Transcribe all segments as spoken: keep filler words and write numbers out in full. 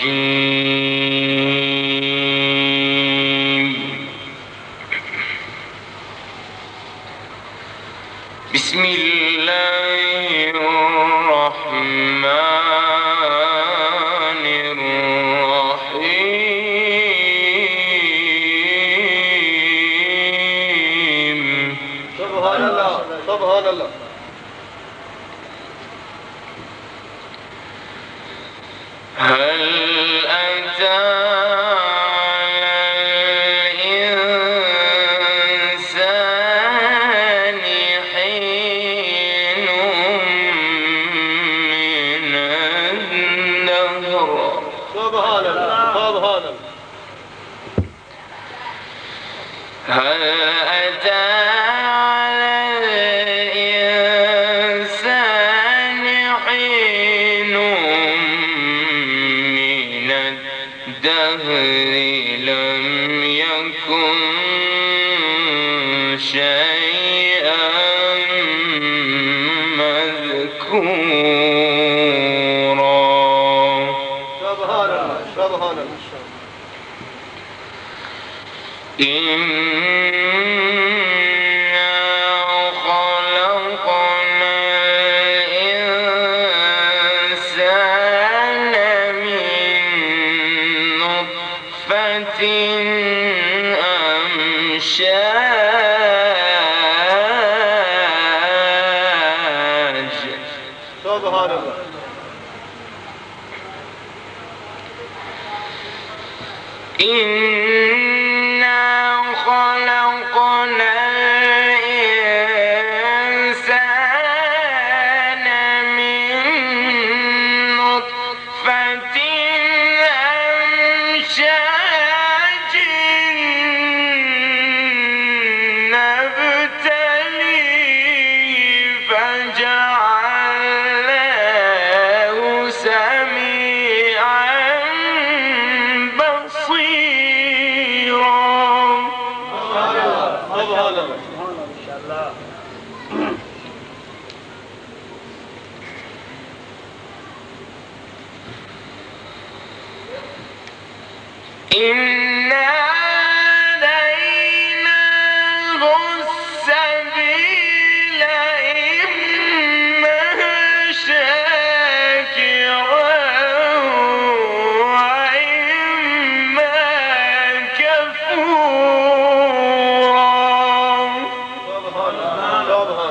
الرجيم. بسم الله الرحمن الرحيم. سبحان الله سبحان الله. هل أتى على الإنسان حين من الدهر. سبحان الله سبحان الله. هل أتى على الإنسان حين من الدهر لم يكن شيئا مذكورا. سبحان الله سبحان الله. إنا خلقنا الإنسان من نطفة أمشاج. سبحان الله. إنا خلقنا الإنسان من نطفة أمشاج نبتليه فجعلناه سميعا بصيرا. سبحان الله. إنا هديناه السبيل إما شاكرا وإما كفورا. سبحان الله.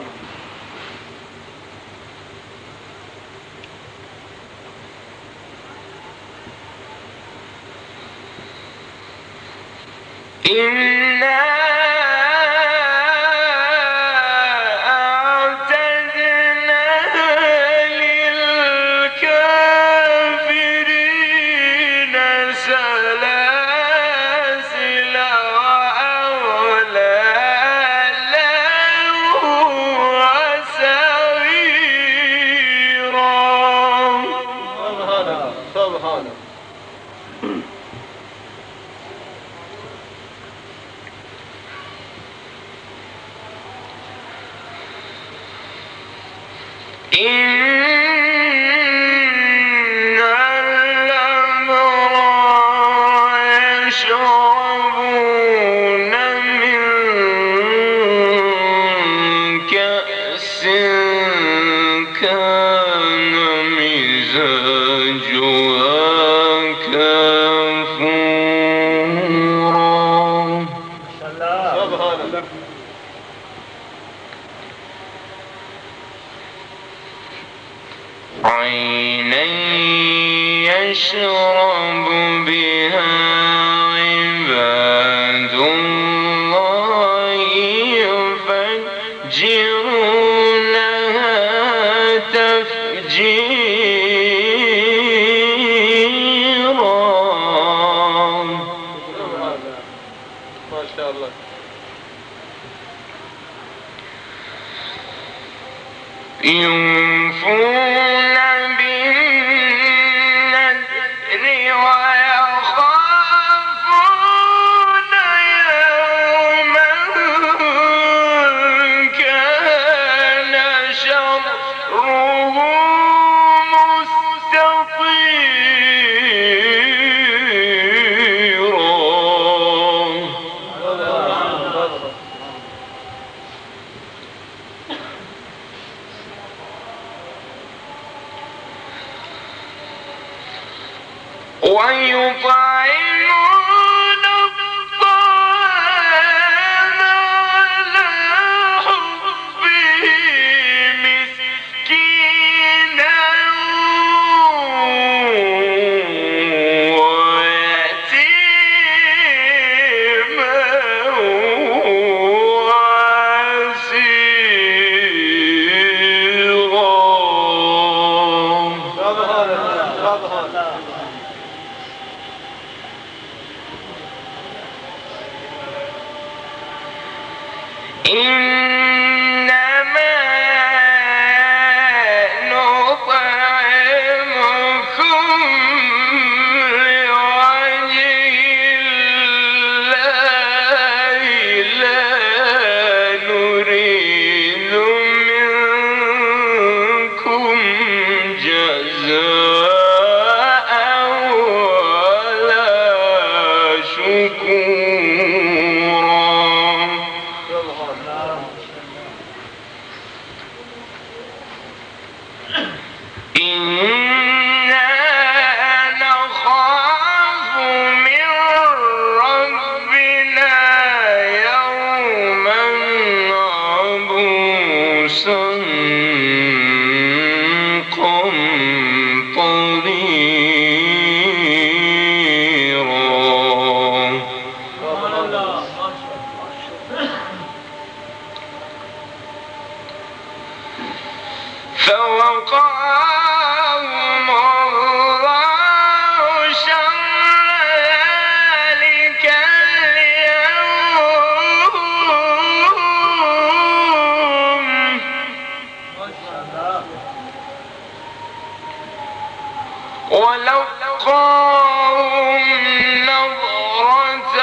إنا أعتدنا للكافرين سلاسل وأغلالا وسعيرا. سبحان الله سبحان الله. إن الأبرار يشربون من كأس كان مزاجها كافورا. سبحان الله. عينا يشرب بها عباد الله يفجرونها تفجيرا. ما شاء الله. يوفون بالنذر ويخافون يوما كان شره مستطيرا. ويطعمون الطعام على حبه مسكينا ويتيما إنما نطعمكم لوجه الله لا نريد منكم جزاء ولا شكورا. إنا نخاف من ربنا يوما عبوسا قمطريرا. فوقاهم الله شر ذلك اليوم ولقاهم نظرة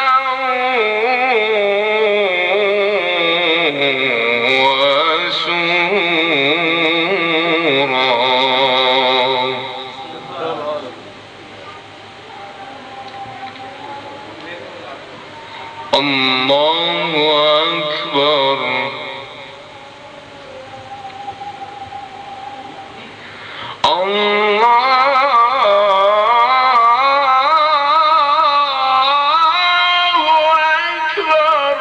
الله أكبر. الله أكبر.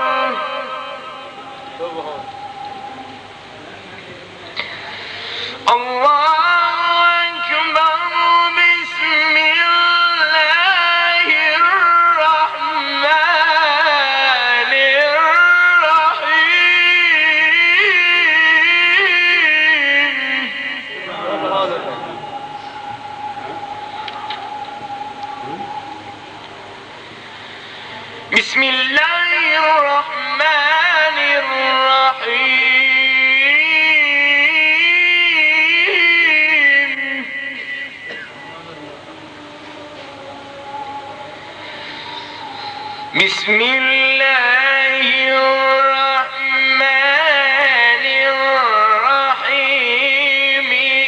الله بسم الله الرحمن الرحيم. بسم الله الرحمن الرحيم.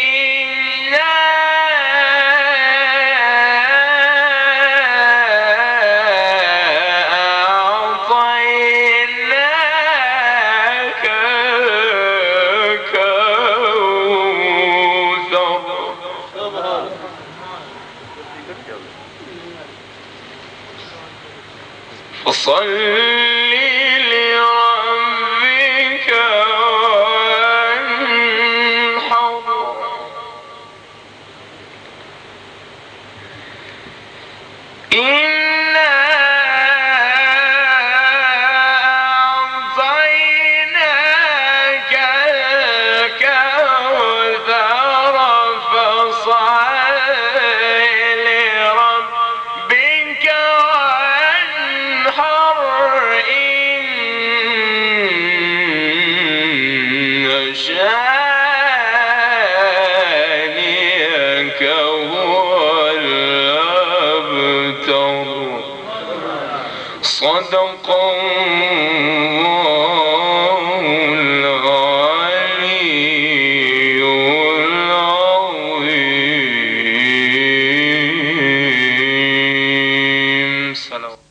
فصل لربك وانحر. إنا أعطيناك الكوثر فصل لربك إن شانئك هو الأبتر. صدق الله العلي العظيم.